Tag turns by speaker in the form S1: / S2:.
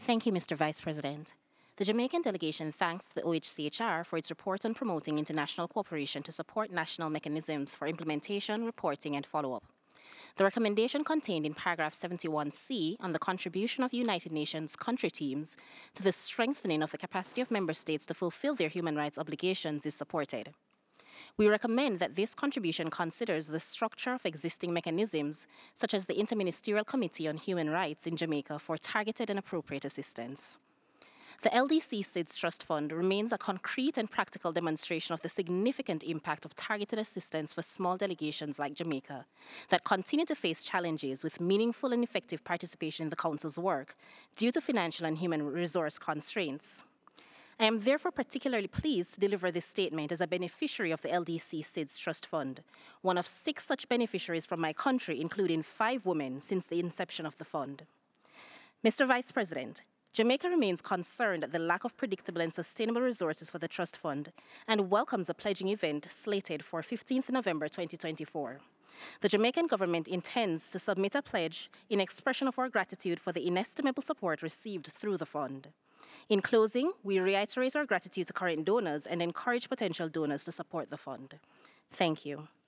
S1: Thank you, Mr. Vice President. The Jamaican delegation thanks the OHCHR for its report on promoting international cooperation to support national mechanisms for implementation, reporting, and follow-up. The recommendation contained in paragraph 71C on the contribution of United Nations country teams to the strengthening of the capacity of member states to fulfill their human rights obligations is supported. We recommend that this contribution considers the structure of existing mechanisms, such as the Interministerial Committee on Human Rights in Jamaica for targeted and appropriate assistance. The LDC SIDS Trust Fund remains a concrete and practical demonstration of the significant impact of targeted assistance for small delegations like Jamaica that continue to face challenges with meaningful and effective participation in the Council's work due to financial and human resource constraints. I am therefore particularly pleased to deliver this statement as a beneficiary of the LDC SIDS Trust Fund, one of 6 such beneficiaries from my country, including 5 women since the inception of the fund. Mr. Vice President, Jamaica remains concerned at the lack of predictable and sustainable resources for the Trust Fund and welcomes a pledging event slated for 15th November 2024. The Jamaican government intends to submit a pledge in expression of our gratitude for the inestimable support received through the fund. In closing, we reiterate our gratitude to current donors and encourage potential donors to support the fund. Thank you.